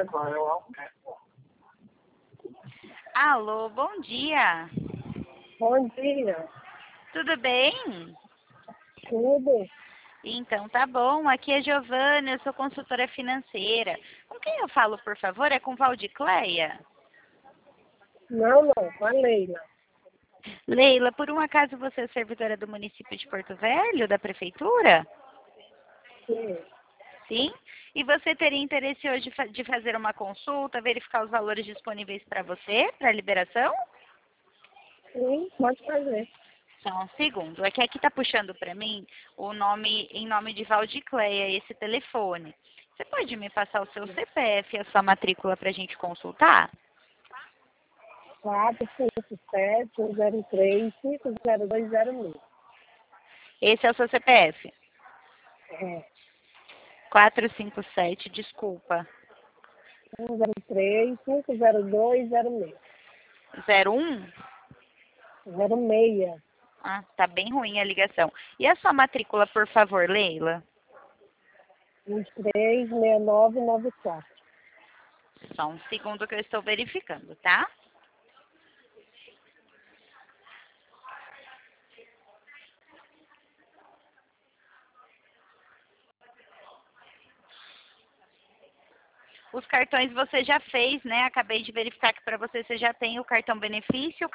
Alô, bom dia. Bom dia. Tudo bem? Tudo? Então tá bom. Aqui é Giovana, eu sou consultora financeira. Com quem eu falo, por favor? É com Valdicleia? Não, com a Leila. Leila, por um acaso você é servidora do município de Porto Velho, da prefeitura? Sim. Sim? E você teria interesse hoje de fazer uma consulta, verificar os valores disponíveis para você, para liberação? Sim, pode fazer. Só um segundo. É que aqui tá puxando para mim o nome em nome de Valdicleia, esse telefone. Você pode me passar o seu CPF e a sua matrícula para a gente consultar? 457-103-50206. Esse é o seu CPF? É. 457, desculpa. 103-50206. 01? 06. Ah, tá bem ruim a ligação. E a sua matrícula, por favor, Leila? 236994. Só um segundo que eu estou verificando, tá? Os cartões você já fez, né? Acabei de verificar que para você já tem o cartão benefício,